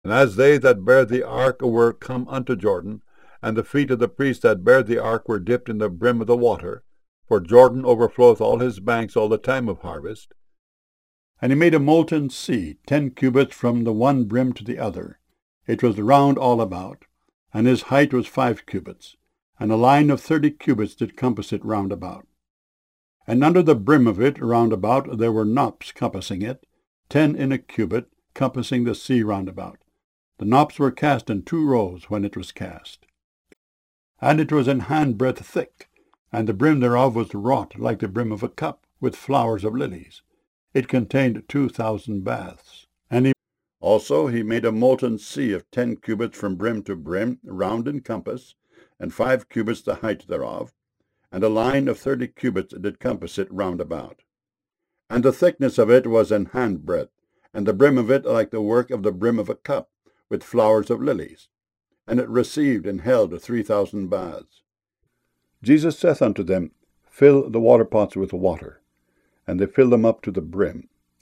And as they that bare the ark were come unto Jordan, and the feet of the priests that bare the ark were dipped in the brim of the water, for Jordan overfloweth all his banks all the time of harvest. And he made a molten sea, 10 cubits from the one brim to the other. It was round all about, and his height was 5 cubits, and a line of 30 cubits did compass it round about. And under the brim of it round about there were knops compassing it, 10 in a cubit, compassing the sea round about. The knops were cast in 2 rows when it was cast. And it was an handbreadth thick, and the brim thereof was wrought like the brim of a cup, with flowers of lilies. It contained 2,000 baths. And also he made a molten sea of 10 cubits from brim to brim, round in compass, and 5 cubits the height thereof, and a line of 30 cubits did compass it round about. And the thickness of it was an handbreadth, and the brim of it like the work of the brim of a cup, with flowers of lilies. And it received and held 3,000 baths. Jesus saith unto them, Fill the water pots with water. And they filled them up to the brim.